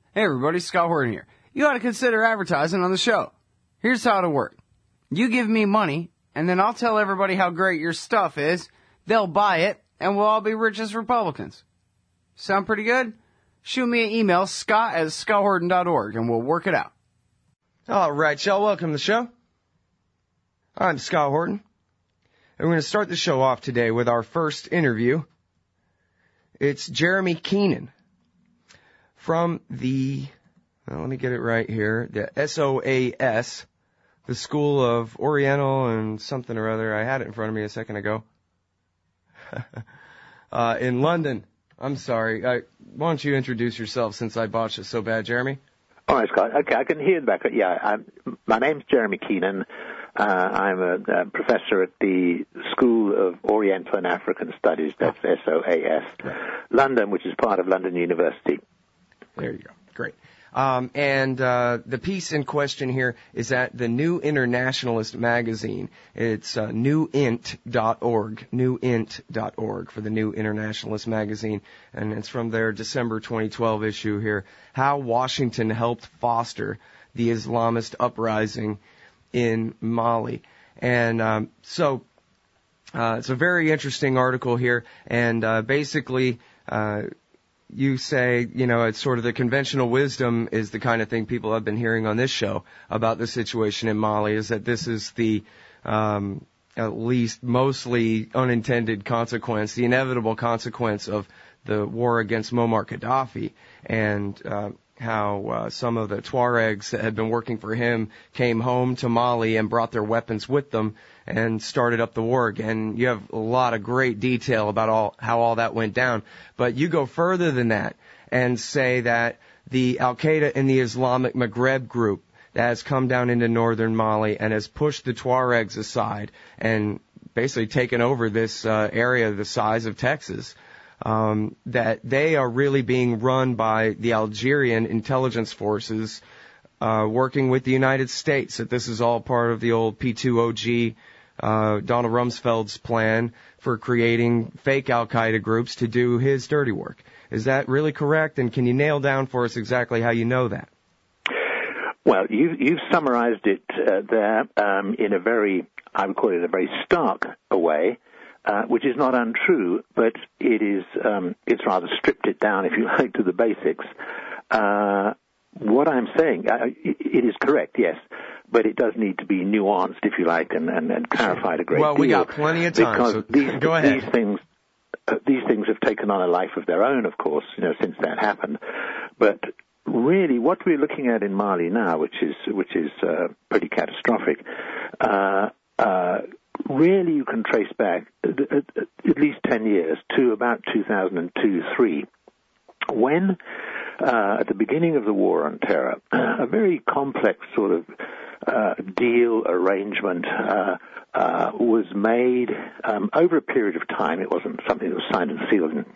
Hey everybody, Scott Horton here. You ought to consider advertising on the show. Here's how it'll work. You give me money, and then I'll tell everybody how great your stuff is. They'll buy it, and we'll all be rich as Republicans. Sound pretty good? Shoot me an email, scott@scotthorton.org, and we'll work it out. All right, y'all, welcome to the show. I'm Scott Horton, and we're going to start the show off today with our first interview. It's Jeremy Keenan from the, let me get it right here, the SOAS, the School of Oriental and something or other. I had it in front of me a second ago. In London. I'm sorry. Why don't you introduce yourself since I botched it so bad, Jeremy? All right, Scott. Okay, I can hear the back. Yeah, my name's Jeremy Keenan. I'm a professor at the School of Oriental and African Studies, that's SOAS, London, which is part of London University. There you go. Great. And the piece in question here is at the New Internationalist magazine. It's newint.org, newint.org for the New Internationalist magazine. And it's from their December 2012 issue here, How Washington Helped Foster the Islamist Uprising in Mali. And so it's a very interesting article here. And basically you say, you know, it's sort of the conventional wisdom is the kind of thing people have been hearing on this show about the situation in Mali, is that this is the at least mostly unintended consequence, the inevitable consequence of the war against Muammar Gaddafi, and how some of the Tuaregs that had been working for him came home to Mali and brought their weapons with them and started up the war again. You have a lot of great detail about how all that went down. But you go further than that and say that the Al-Qaeda and the Islamic Maghreb group that has come down into northern Mali and has pushed the Tuaregs aside and basically taken over this area the size of Texas, that they are really being run by the Algerian intelligence forces working with the United States, that this is all part of the old P2OG, Donald Rumsfeld's plan for creating fake Al-Qaeda groups to do his dirty work. Is that really correct? And can you nail down for us exactly how you know that? Well, you've summarized it there in a very, I would call it a very stark way, which is not untrue, but it is, it's rather stripped it down, if you like, to the basics. What I'm saying, it is correct, yes, but it does need to be nuanced, if you like, and clarified a great deal. Well, we got plenty of time, so go ahead. These things have taken on a life of their own, of course, you know, since that happened. But really, what we're looking at in Mali now, which is pretty catastrophic, really you can trace back at least 10 years to about 2002-03, when at the beginning of the War on Terror, a very complex sort of deal arrangement was made over a period of time. It wasn't something that was signed and sealed in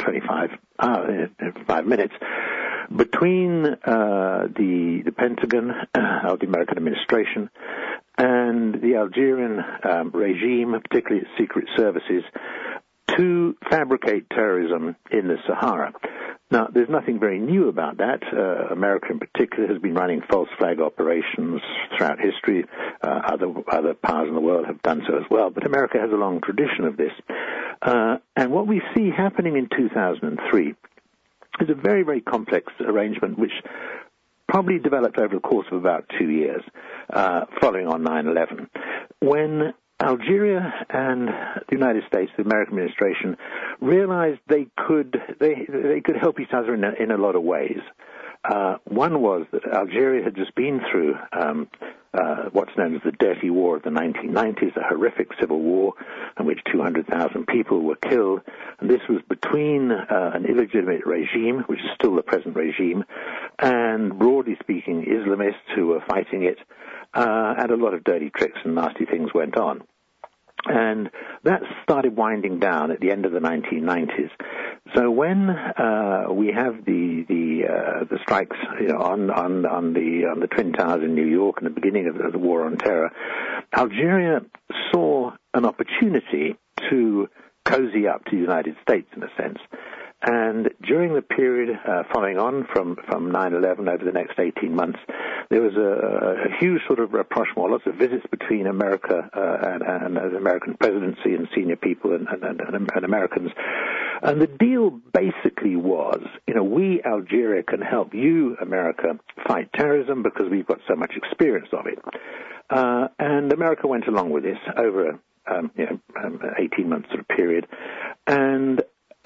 5 minutes, between the Pentagon, or the American administration, and the Algerian regime, particularly its secret services, to fabricate terrorism in the Sahara. Now, there's nothing very new about that. America in particular has been running false flag operations throughout history. Other powers in the world have done so as well, but America has a long tradition of this. And what we see happening in 2003 is a very, very complex arrangement which probably developed over the course of about 2 years, following on 9/11, when Algeria and the United States, the American administration, realized they could help each other in a lot of ways. One was that Algeria had just been through what's known as the Dirty War of the 1990s, a horrific civil war in which 200,000 people were killed. And this was between an illegitimate regime, which is still the present regime, and, broadly speaking, Islamists who were fighting it, and a lot of dirty tricks and nasty things went on. And that started winding down at the end of the 1990s. So when we have the strikes, you know, on the Twin Towers in New York and the beginning of the War on Terror, Algeria saw an opportunity to cozy up to the United States in a sense. And during the period following on from 9/11 over the next 18 months, there was a huge sort of rapprochement, lots of visits between America and the American presidency and senior people and Americans. And the deal basically was, we, Algeria, can help you, America, fight terrorism because we've got so much experience of it. And America went along with this over 18-month sort of period. And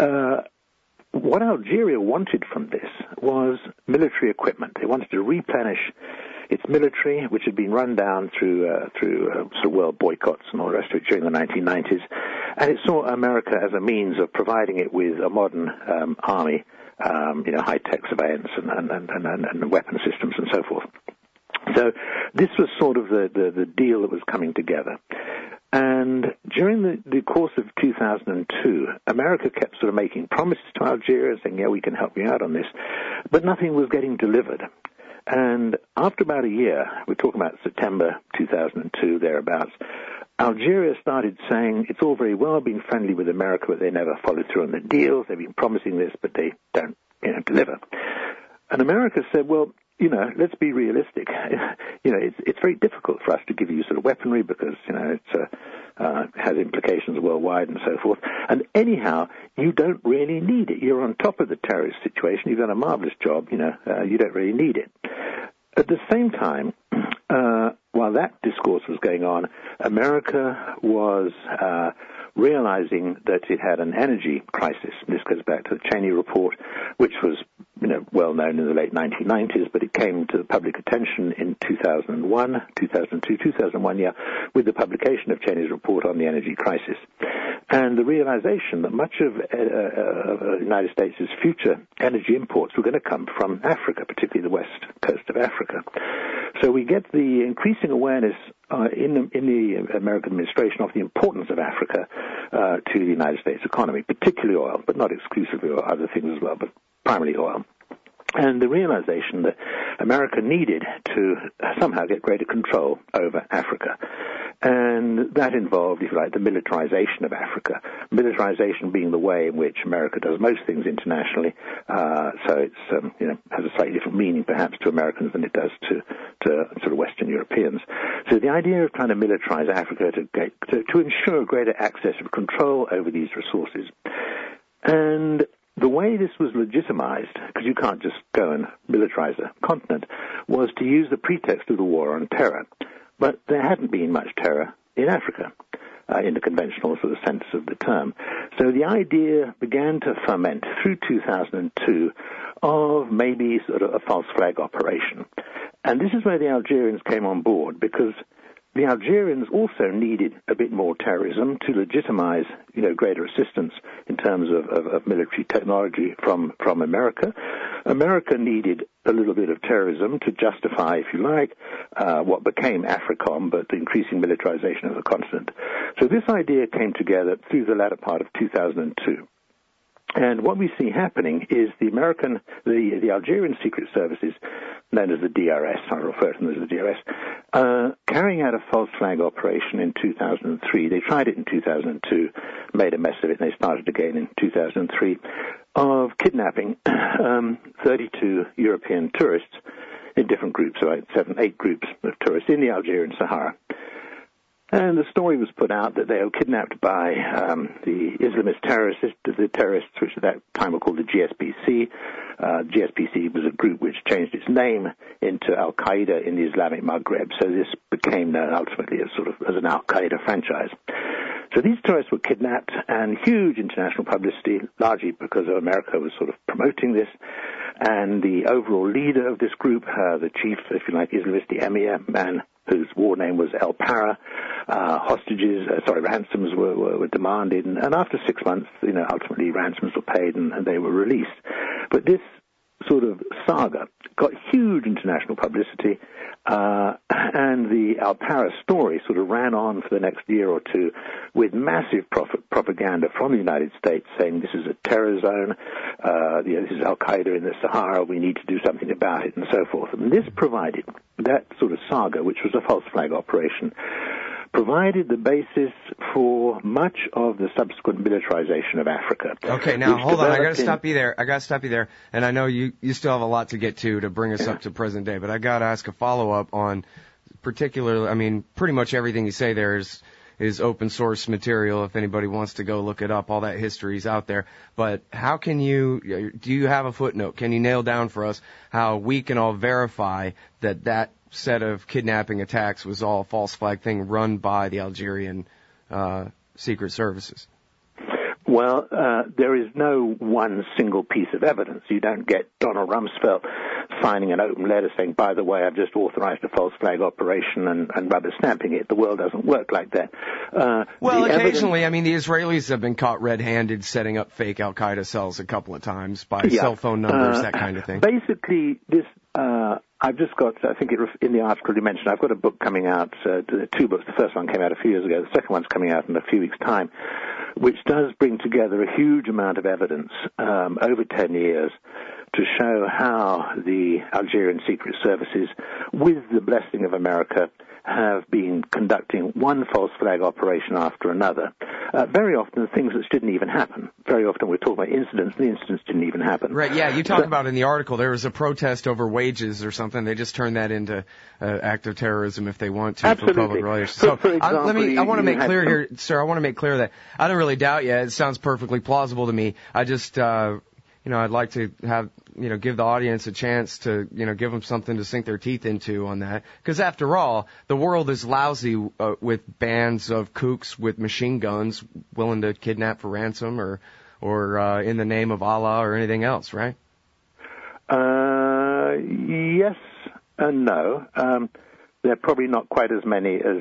what Algeria wanted from this was military equipment. They wanted to replenish its military, which had been run down through sort of world boycotts and all the rest of it during the 1990s, and it saw America as a means of providing it with a modern army, high-tech surveillance and weapon systems and so forth. So this was sort of the deal that was coming together. And during the course of 2002, America kept sort of making promises to Algeria, saying, we can help you out on this, but nothing was getting delivered. And after about a year, we're talking about September 2002, thereabouts, Algeria started saying it's all very well being friendly with America, but they never followed through on the deals. They've been promising this, but they don't deliver. And America said, well, let's be realistic. It's very difficult for us to give you sort of weaponry because, it has implications worldwide and so forth. And anyhow, you don't really need it. You're on top of the terrorist situation. You've done a marvelous job. You don't really need it. At the same time, while that discourse was going on, America was realizing that it had an energy crisis. This goes back to the Cheney report, which was well known in the late 1990s, but it came to public attention in 2001, with the publication of Cheney's report on the energy crisis. And the realization that much of the United States' future energy imports were going to come from Africa, particularly the west coast of Africa. So we get the increasing awareness in the American administration of the importance of Africa to the United States economy, particularly oil, but not exclusively oil, other things as well, but primarily oil. And the realization that America needed to somehow get greater control over Africa. And that involved, if you like, the militarization of Africa. Militarization being the way in which America does most things internationally. So it's, has a slightly different meaning perhaps to Americans than it does to sort of Western Europeans. So the idea of trying to militarize Africa to ensure greater access of control over these resources. And the way this was legitimized, because you can't just go and militarize a continent, was to use the pretext of the war on terror. But there hadn't been much terror in Africa, in the conventional sort of sense of the term. So the idea began to ferment through 2002 of maybe sort of a false flag operation. And this is where the Algerians came on board, because the Algerians also needed a bit more terrorism to legitimize, greater assistance in terms of military technology from America. America needed a little bit of terrorism to justify, if you like, what became AFRICOM, but the increasing militarization of the continent. So this idea came together through the latter part of 2002. And what we see happening is the Algerian secret services, known as the DRS, I refer to them as the DRS, carrying out a false flag operation in 2003. They tried it in 2002, made a mess of it, and they started again in 2003, of kidnapping 32 European tourists in different groups, about 8 groups of tourists in the Algerian Sahara. And the story was put out that they were kidnapped by the Islamist terrorists, which at that time were called the GSPC. GSPC was a group which changed its name into Al-Qaeda in the Islamic Maghreb. So this became known ultimately as an Al-Qaeda franchise. So these terrorists were kidnapped, and huge international publicity, largely because America was sort of promoting this. And the overall leader of this group, the chief, if you like, Islamist, the emir, man whose war name was El Para, ransoms were demanded, and after 6 months, ultimately ransoms were paid and they were released. But this sort of saga got huge international publicity, and the Al Para story sort of ran on for the next year or two with massive propaganda from the United States saying this is a terror zone, this is Al-Qaeda in the Sahara, we need to do something about it, and so forth. And this provided, that sort of saga, which was a false flag operation, provided the basis for much of the subsequent militarization of Africa. Okay, now hold on. I got to stop you there. And I know you still have a lot to get to bring us up to present day, but I got to ask a follow-up on particularly, I mean, pretty much everything you say there is open source material if anybody wants to go look it up. All that history is out there. But how can do you have a footnote? Can you nail down for us how we can all verify that set of kidnapping attacks was all a false flag thing run by the Algerian secret services? Well, there is no one single piece of evidence. You don't get Donald Rumsfeld signing an open letter saying, by the way, I've just authorized a false flag operation and rubber stamping it. The world doesn't work like that. Well, occasionally, I mean, the Israelis have been caught red-handed setting up fake Al-Qaeda cells a couple of times by cell phone numbers, that kind of thing. Basically, this... I've just got, I think in the article you mentioned, I've got a book coming out, two books. The first one came out a few years ago. The second one's coming out in a few weeks' time, which does bring together a huge amount of evidence over 10 years to show how the Algerian secret services, with the blessing of America, have been conducting one false flag operation after another. Very often things that didn't even happen. Very often we're talking about incidents, and the incidents didn't even happen. Right, yeah, you talk about in the article there was a protest over wages or something. They just turned that into act of terrorism if they want to. Absolutely. For public relations. So for example, I want to make clear here, sir, I want to make clear that I don't really doubt you. It sounds perfectly plausible to me. I just, I'd like to have, give the audience a chance to, give them something to sink their teeth into on that. Because after all, the world is lousy with bands of kooks with machine guns willing to kidnap for ransom or in the name of Allah or anything else, right? Yes and no. They're probably not quite as many as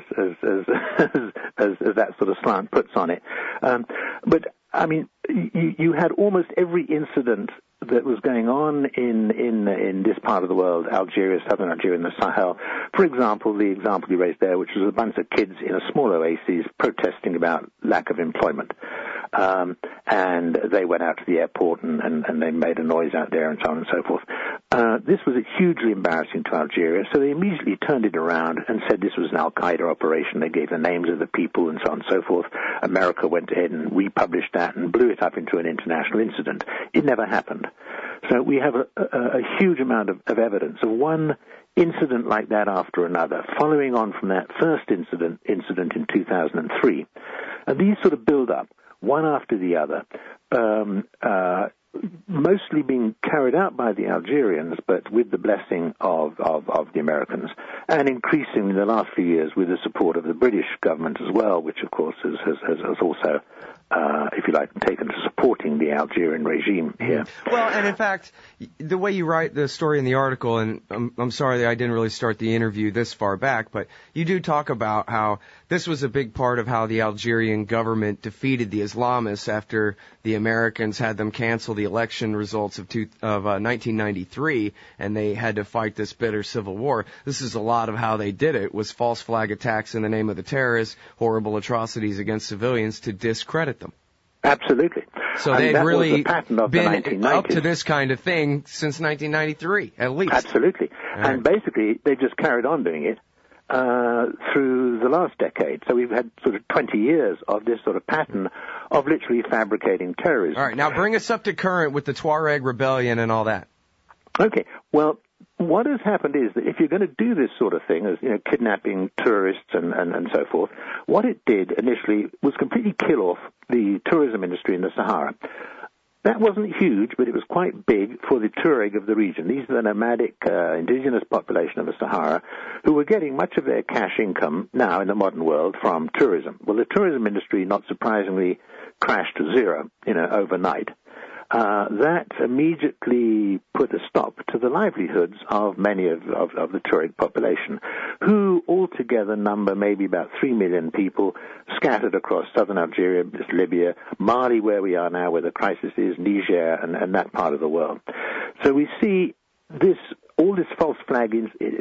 that sort of slant puts on it. But I mean, you had almost every incident that was going on in this part of the world, Algeria, southern Algeria, and the Sahel. For example, the example you raised there, which was a bunch of kids in a small oasis protesting about lack of employment. And they went out to the airport and they made a noise out there and so on and so forth. This was hugely embarrassing to Algeria, so they immediately turned it around and said this was an Al-Qaeda operation. They gave the names of the people and so on and so forth. America went ahead and republished that and blew it up into an international incident. It never happened. So we have a huge amount of evidence of one incident like that after another, following on from that first incident in 2003. And these sort of build up, one after the other, mostly being carried out by the Algerians, but with the blessing of the Americans, and increasingly in the last few years with the support of the British government as well, which of course has also, if you like, taken to supporting the Algerian regime here. Well, and in fact, the way you write the story in the article, and I'm sorry that I didn't really start the interview this far back, but you do talk about how this was a big part of how the Algerian government defeated the Islamists after the Americans had them cancel the election results of 1993, and they had to fight this bitter civil war. This is a lot of how they did it, was false flag attacks in the name of the terrorists, horrible atrocities against civilians to discredit them. Absolutely. So they've really been up to this kind of thing since 1993, at least. Absolutely. Right. And basically, they just carried on doing it through the last decade. So we've had sort of 20 years of this sort of pattern of literally fabricating terrorism. All right, now bring us up to current with the Tuareg rebellion and all that. Okay, well, what has happened is that if you're going to do this sort of thing, as kidnapping tourists and so forth, what it did initially was completely kill off the tourism industry in the Sahara. That wasn't huge, but it was quite big for the Tuareg of the region. These are the nomadic indigenous population of the Sahara who were getting much of their cash income now in the modern world from tourism. Well, the tourism industry, not surprisingly, crashed to zero, overnight. That immediately put a stop to the livelihoods of many of the Tuareg population, who altogether number maybe about 3 million people scattered across southern Algeria, Libya, Mali, where we are now, where the crisis is, Niger, and that part of the world. So we see these false flag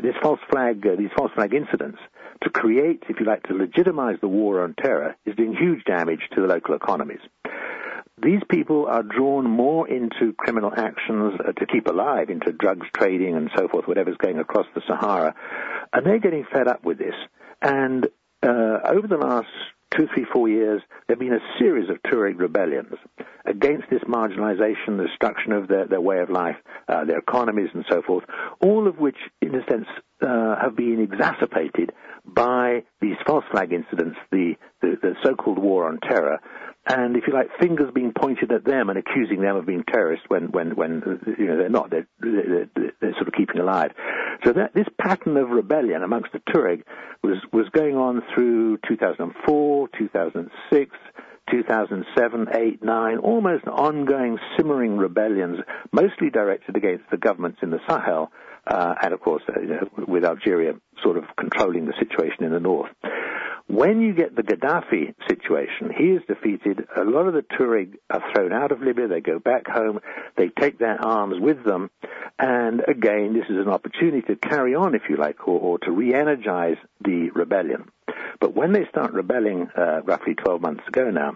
incidents to create, if you like, to legitimize the war on terror is doing huge damage to the local economies. These people are drawn more into criminal actions to keep alive, into drugs trading and so forth, whatever's going across the Sahara, and they're getting fed up with this. And over the last 2, 3, 4 years, there have been a series of Tuareg rebellions against this marginalization, the destruction of their way of life, their economies, and so forth, all of which, in a sense, have been exacerbated by these false flag incidents, the so-called war on terror, and, if you like, fingers being pointed at them and accusing them of being terrorists when they're not. They're sort of keeping alive. So this pattern of rebellion amongst the Tuareg was going on through 2004, 2006, 2007, 8, 9, almost ongoing simmering rebellions, mostly directed against the governments in the Sahel, and, of course, with Algeria sort of controlling the situation in the north. When you get the Gaddafi situation, he is defeated. A lot of the Tuareg are thrown out of Libya. They go back home. They take their arms with them. And again, this is an opportunity to carry on, if you like, or to re-energize the rebellion. But when they start rebelling roughly 12 months ago now,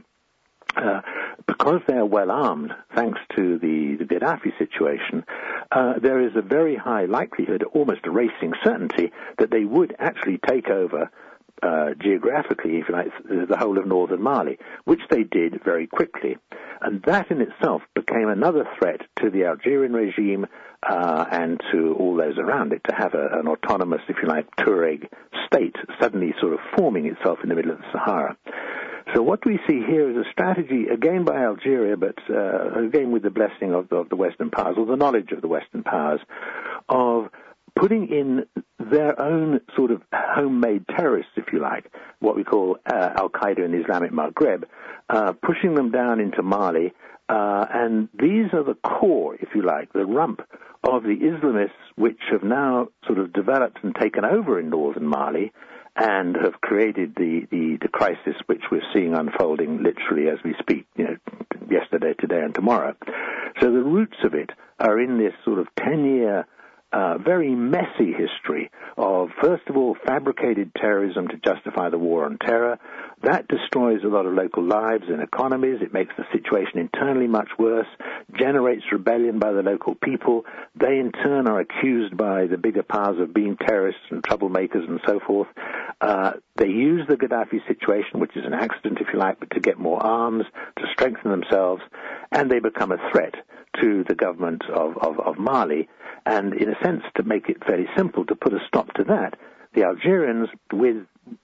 because they are well armed, thanks to the Gaddafi situation, there is a very high likelihood, almost a racing certainty, that they would actually take over geographically, if you like, the whole of northern Mali, which they did very quickly. And that in itself became another threat to the Algerian regime and to all those around it to have an autonomous, if you like, Tuareg state suddenly sort of forming itself in the middle of the Sahara. So what we see here is a strategy, again by Algeria, but again with the blessing of the Western powers, or the knowledge of the Western powers, of putting in their own sort of homemade terrorists, if you like, what we call Al-Qaeda in the Islamic Maghreb, pushing them down into Mali, and these are the core, if you like, the rump of the Islamists which have now sort of developed and taken over in northern Mali and have created the crisis which we're seeing unfolding literally as we speak, yesterday, today, and tomorrow. So the roots of it are in this sort of 10-year very messy history of, first of all, fabricated terrorism to justify the war on terror. That destroys a lot of local lives and economies. It makes the situation internally much worse, generates rebellion by the local people. They, in turn, are accused by the bigger powers of being terrorists and troublemakers and so forth. They use the Gaddafi situation, which is an accident, if you like, but to get more arms, to strengthen themselves, and they become a threat to the government of Mali. And in a sense, to make it fairly simple, to put a stop to that, the Algerians, with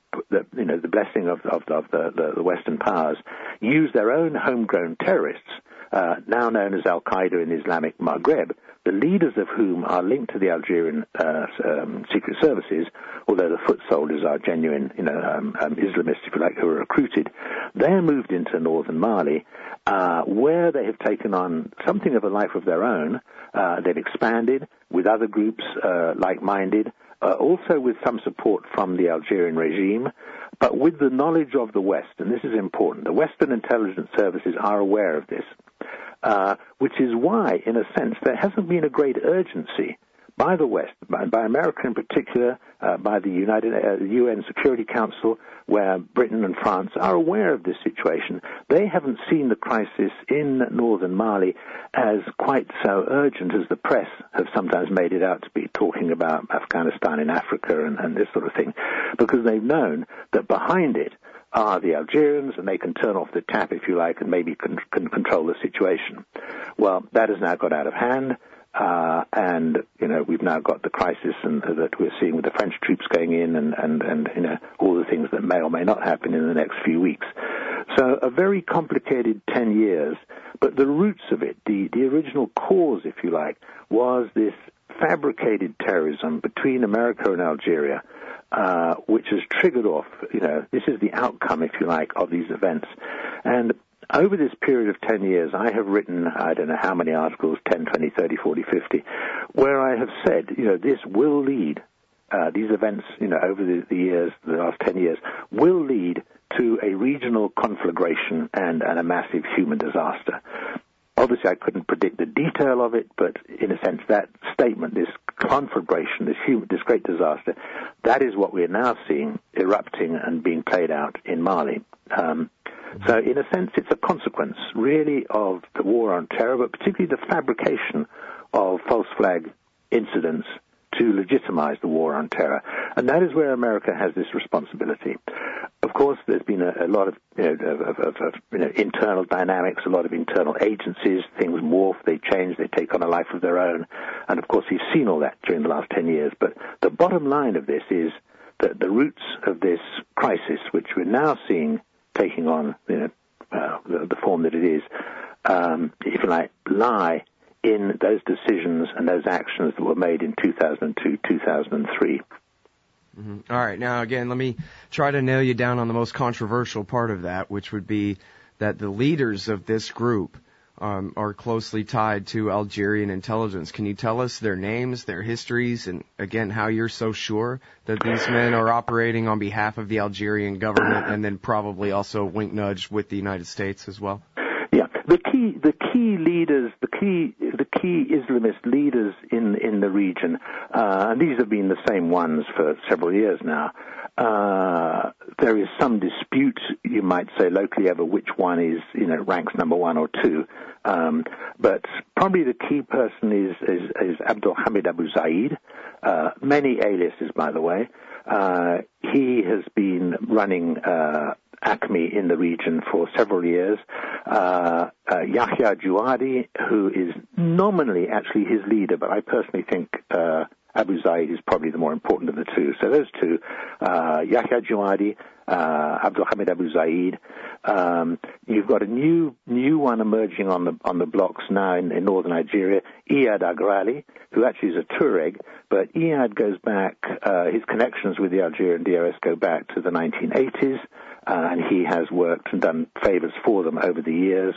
the blessing of the Western powers, use their own homegrown terrorists, now known as Al-Qaeda in the Islamic Maghreb, the leaders of whom are linked to the Algerian secret services, although the foot soldiers are genuine, Islamists, if you like, who are recruited. They're moved into northern Mali, where they have taken on something of a life of their own. They've expanded with other groups like-minded, also with some support from the Algerian regime, but with the knowledge of the West, and this is important. The Western intelligence services are aware of this, which is why, in a sense, there hasn't been a great urgency by the West, by America in particular, by the UN Security Council, where Britain and France are aware of this situation. They haven't seen the crisis in northern Mali as quite so urgent as the press have sometimes made it out to be, talking about Afghanistan in Africa and this sort of thing, because they've known that behind it are the Algerians, and they can turn off the tap, if you like, and maybe can control the situation. Well, that has now got out of hand. And we've now got the crisis that we're seeing with the French troops going in and all the things that may or may not happen in the next few weeks. So a very complicated 10 years, but the roots of it, the original cause, if you like, was this fabricated terrorism between America and Algeria, which has triggered off, this is the outcome, if you like, of these events. And over this period of 10 years, I have written, I don't know how many articles, 10, 20, 30, 40, 50, where I have said, this will lead, these events, over the years, the last 10 years, will lead to a regional conflagration and a massive human disaster. Obviously, I couldn't predict the detail of it, but in a sense, that statement, this conflagration, this great disaster, that is what we are now seeing erupting and being played out in Mali. So in a sense, it's a consequence, really, of the war on terror, but particularly the fabrication of false flag incidents to legitimize the war on terror. And that is where America has this responsibility. Of course, there's been a lot of, internal dynamics, a lot of internal agencies. Things morph, they change, they take on a life of their own. And of course, we've seen all that during the last 10 years. But the bottom line of this is that the roots of this crisis, which we're now seeing taking on, the form that it is, if you like, lie in those decisions and those actions that were made in 2002, 2003. Mm-hmm. All right. Now, again, let me try to nail you down on the most controversial part of that, which would be that the leaders of this group are closely tied to Algerian intelligence. Can you tell us their names, their histories, and, again, how you're so sure that these men are operating on behalf of the Algerian government and then probably also wink-nudge with the United States as well? Yeah. The key leaders, the key Islamist leaders in the region, and these have been the same ones for several years now. There is some dispute, you might say, locally over which one is, ranks number 1 or 2. But probably the key person is Abdul Hamid Abu Zaid. Many aliases, by the way. He has been running ACME in the region for several years. Yahya Juadi, who is nominally actually his leader, but I personally think Abu Zaid is probably the more important of the two. So those two, Yahya Juadi, Abdul Hamid Abu Zaid. You've got a new one emerging on the blocks now in northern Nigeria, Iyad Agrali, who actually is a Tuareg, but Iyad goes back, his connections with the Algerian DRS go back to the 1980s, and he has worked and done favors for them over the years.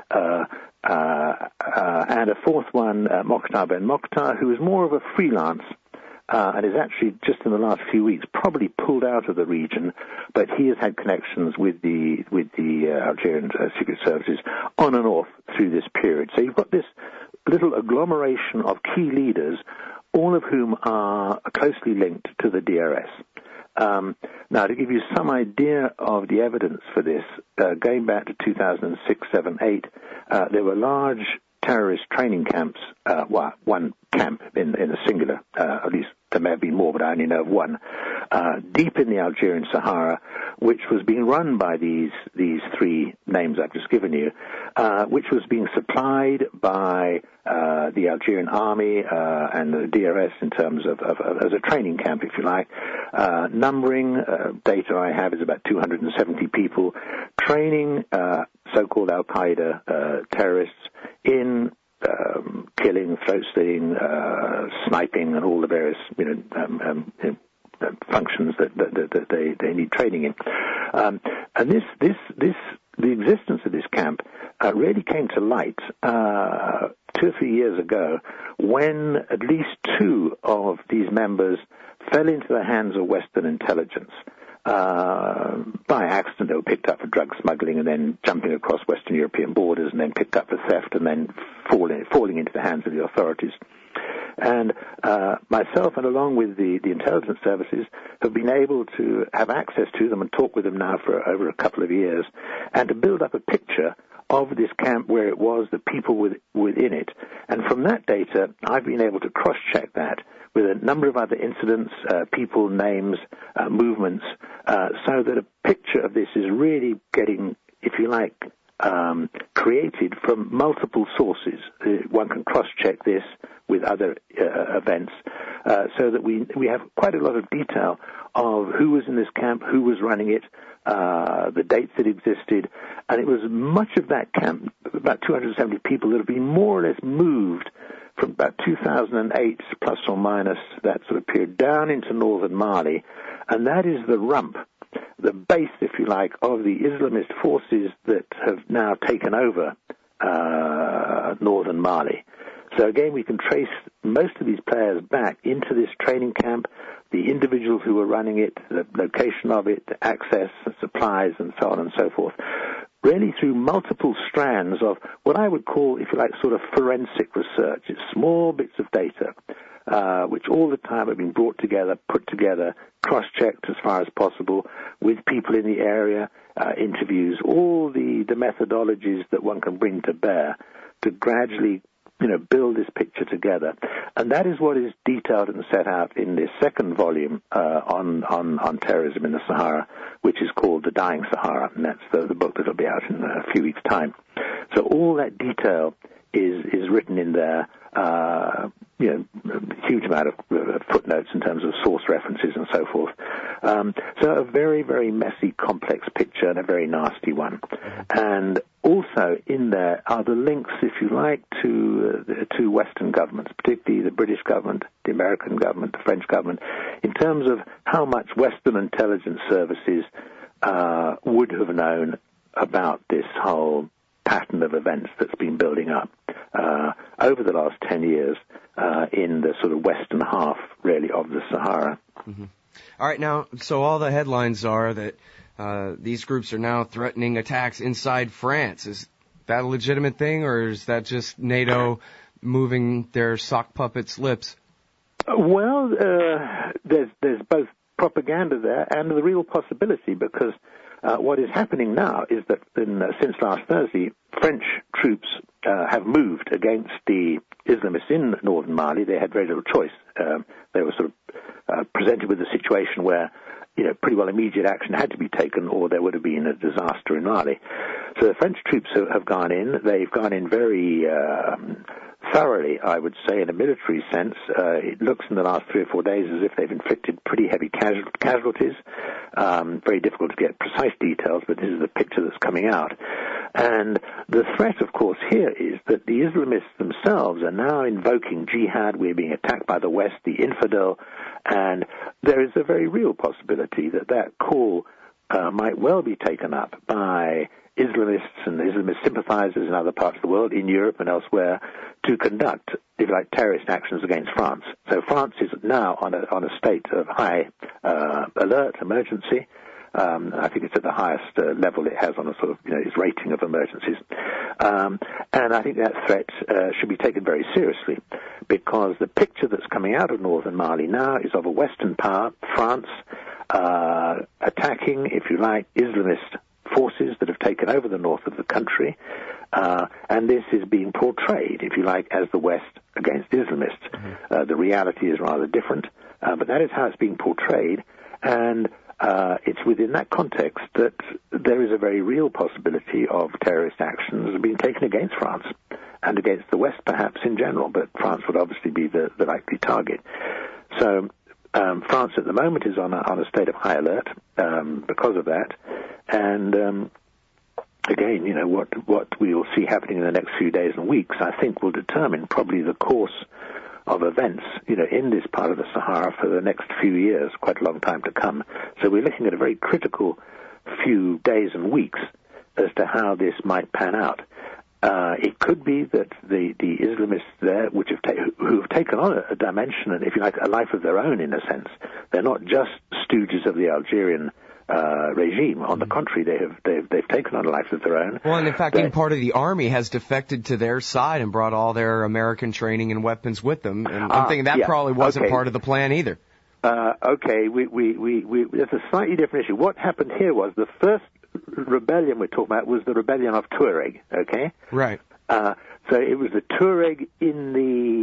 And a fourth one, Mokhtar Ben Mokhtar, who is more of a freelance, and is actually just in the last few weeks probably pulled out of the region, but he has had connections with the Algerian secret services on and off through this period. So you've got this little agglomeration of key leaders, all of whom are closely linked to the DRS. Now, to give you some idea of the evidence for this, going back to 2006, 7, 8, there were large terrorist training camps, one camp in a singular, at least there may have been more, but I only know of one, deep in the Algerian Sahara, which was being run by these three names I've just given you, which was being supplied by the Algerian army and the DRS in terms of as a training camp, if you like. Numbering, data I have is about 270 people, training so-called Al-Qaeda terrorists in killing, throat-slitting, sniping, and all the various functions that they need training in. And the existence of this camp really came to light 2 or 3 years ago when at least 2 of these members fell into the hands of Western intelligence. By accident, they were picked up for drug smuggling and then jumping across Western European borders and then picked up for theft and then falling into the hands of the authorities. And myself, and along with the intelligence services, have been able to have access to them and talk with them now for over a couple of years, and to build up a picture of this camp, where it was, the people within it. And from that data, I've been able to cross-check that with a number of other incidents, people, names, movements, so that a picture of this is really getting, if you like, created from multiple sources. One can cross-check this with other events, so that we have quite a lot of detail of who was in this camp, who was running it, the dates that existed, and it was much of that camp, about 270 people, that have been more or less moved from about 2008 plus or minus that sort of period down into northern Mali, and that is the rump, the base, if you like, of the Islamist forces that have now taken over northern Mali. So again, we can trace most of these players back into this training camp, the individuals who were running it, the location of it, the access, the supplies, and so on and so forth, really through multiple strands of what I would call, if you like, sort of forensic research. It's small bits of data, which all the time have been brought together, put together, cross-checked as far as possible with people in the area, interviews, all the methodologies that one can bring to bear to gradually build this picture together. And that is what is detailed and set out in this second volume on terrorism in the Sahara, which is called The Dying Sahara, and that's the book that will be out in a few weeks' time. So all that detail is written in there, a huge amount of footnotes in terms of source references and so forth. So a very, very messy, complex picture and a very nasty one. And also in there are the links, if you like, to Western governments, particularly the British government, the American government, the French government, in terms of how much Western intelligence services would have known about this whole pattern of events that's been building up over the last 10 years in the sort of western half, really, of the Sahara. Mm-hmm. All right, now, so all the headlines are that these groups are now threatening attacks inside France. Is that a legitimate thing, or is that just NATO moving their sock puppets' lips? Well, there's both propaganda there and the real possibility, because what is happening now is that since last Thursday, French troops have moved against the Islamists in northern Mali. They had very little choice. They were sort of presented with a situation where, pretty well immediate action had to be taken, or there would have been a disaster in Mali. So the French troops have gone in. They've gone in very thoroughly, I would say, in a military sense. It looks in the last 3 or 4 days as if they've inflicted pretty heavy casualties. Very difficult to get precise details, but this is the picture that's coming out. And the threat, of course, here is that the Islamists themselves are now invoking jihad. We're being attacked by the West, the infidel, and there is a very real possibility that call might well be taken up by Islamists and Islamist sympathizers in other parts of the world, in Europe and elsewhere, to conduct, if you like, terrorist actions against France. So France is now on a state of high alert, emergency. I think it's at the highest level it has on a sort of, its rating of emergencies. And I think that threat should be taken very seriously, because the picture that's coming out of northern Mali now is of a Western power, France, attacking, if you like, Islamist forces that have taken over the north of the country, and this is being portrayed, if you like, as the West against Islamists. Mm-hmm. The reality is rather different, but that is how it's being portrayed, and it's within that context that there is a very real possibility of terrorist actions being taken against France and against the West, perhaps, in general, but France would obviously be the likely target. So France at the moment is on a state of high alert because of that. And again, what we will see happening in the next few days and weeks, I think, will determine probably the course of events, in this part of the Sahara for the next few years, quite a long time to come. So we're looking at a very critical few days and weeks as to how this might pan out. It could be that the Islamists there, who have taken on a dimension, and if you like, a life of their own in a sense. They're not just stooges of the Algerian regime. On the contrary, they've taken on a life of their own. Well, and in fact, being part of the army has defected to their side and brought all their American training and weapons with them. And I'm thinking that probably wasn't part of the plan either. Okay, that's a slightly different issue. What happened here was the first rebellion we're talking about was the rebellion of Tuareg. Okay, right. So it was the Tuareg in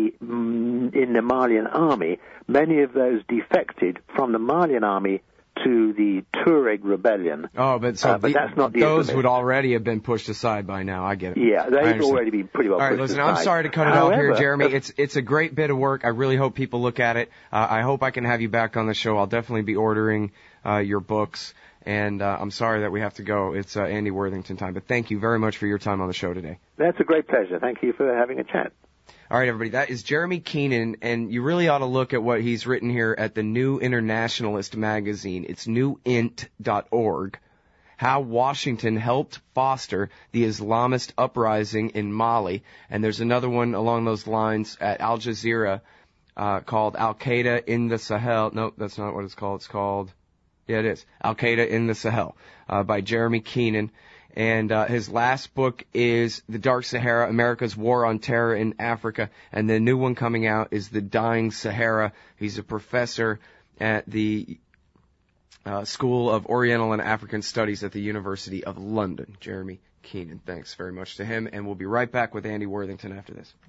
the Malian army. Many of those defected from the Malian army to the Tuareg rebellion. Oh, but that's not the those Islamists. would already have been pushed aside by now. I get it. Yeah, they've already been pretty well pushed aside. All right, listen, I'm sorry to cut it off here, Jeremy. It's a great bit of work. I really hope people look at it. I hope I can have you back on the show. I'll definitely be ordering your books. And I'm sorry that we have to go. It's Andy Worthington time. But thank you very much for your time on the show today. That's a great pleasure. Thank you for having a chat. All right, everybody. That is Jeremy Keenan, and you really ought to look at what he's written here at the New Internationalist magazine. It's newint.org. How Washington helped foster the Islamist uprising in Mali. And there's another one along those lines at Al Jazeera called Al-Qaeda in the Sahel. No, that's not what it's called. It's called... Yeah, it is. Al-Qaeda in the Sahel by Jeremy Keenan. And his last book is The Dark Sahara, America's War on Terror in Africa. And the new one coming out is The Dying Sahara. He's a professor at the School of Oriental and African Studies at the University of London. Jeremy Keenan. Thanks very much to him. And we'll be right back with Andy Worthington after this.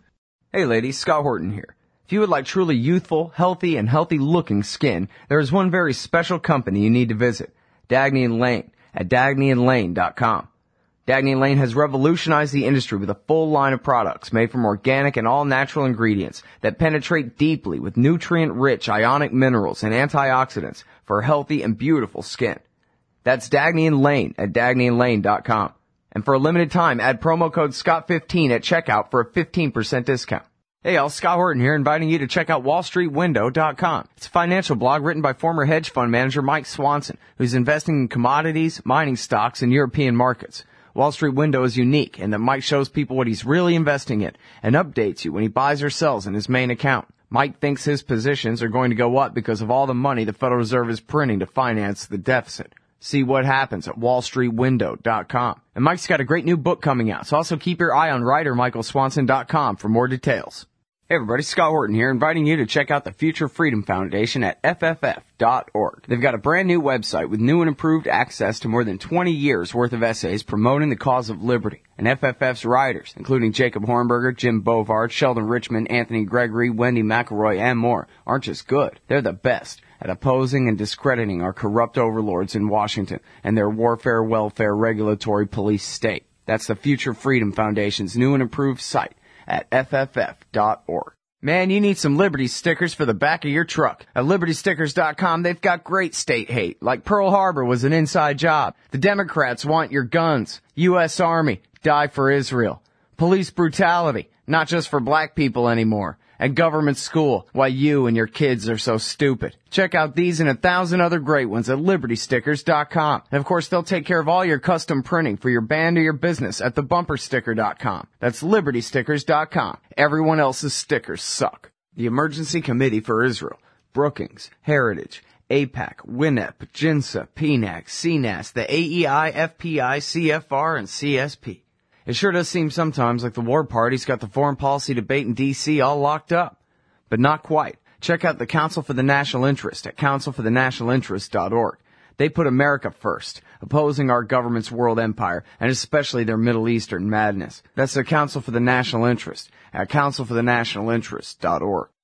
Hey ladies, Scott Horton here. If you would like truly youthful, healthy, and healthy-looking skin, there is one very special company you need to visit, Dagny & Lane at DagnyandLane.com. Dagny & Lane has revolutionized the industry with a full line of products made from organic and all-natural ingredients that penetrate deeply with nutrient-rich ionic minerals and antioxidants for healthy and beautiful skin. That's Dagny & Lane at DagnyandLane.com. And for a limited time, add promo code SCOTT15 at checkout for a 15% discount. Hey y'all, Scott Horton here, inviting you to check out WallStreetWindow.com. It's a financial blog written by former hedge fund manager Mike Swanson, who's investing in commodities, mining stocks, and European markets. Wall Street Window is unique in that Mike shows people what he's really investing in and updates you when he buys or sells in his main account. Mike thinks his positions are going to go up because of all the money the Federal Reserve is printing to finance the deficit. See what happens at WallStreetWindow.com. And Mike's got a great new book coming out, so also keep your eye on writerMichaelSwanson.com for more details. Hey everybody, Scott Horton here, inviting you to check out the Future Freedom Foundation at FFF.org. They've got a brand new website with new and improved access to more than 20 years worth of essays promoting the cause of liberty. And FFF's writers, including Jacob Hornberger, Jim Bovard, Sheldon Richman, Anthony Gregory, Wendy McElroy, and more, aren't just good. They're the best at opposing and discrediting our corrupt overlords in Washington and their warfare, welfare, regulatory police state. That's the Future Freedom Foundation's new and improved site at FFF.org. Man, you need some Liberty stickers for the back of your truck. At LibertyStickers.com, they've got great state hate, like Pearl Harbor was an inside job. The Democrats want your guns. U.S. Army, die for Israel. Police brutality, not just for black people anymore. And government school, why you and your kids are so stupid. Check out these and 1,000 other great ones at LibertyStickers.com. And of course, they'll take care of all your custom printing for your band or your business at TheBumperSticker.com. That's LibertyStickers.com. Everyone else's stickers suck. The Emergency Committee for Israel, Brookings, Heritage, AIPAC, WINEP, JINSA, PNAC, CNAS, the AEI, FPI, CFR, and CSP. It sure does seem sometimes like the war party's got the foreign policy debate in D.C. all locked up. But not quite. Check out the Council for the National Interest at councilforthenationalinterest.org. They put America first, opposing our government's world empire, and especially their Middle Eastern madness. That's the Council for the National Interest at councilforthenationalinterest.org.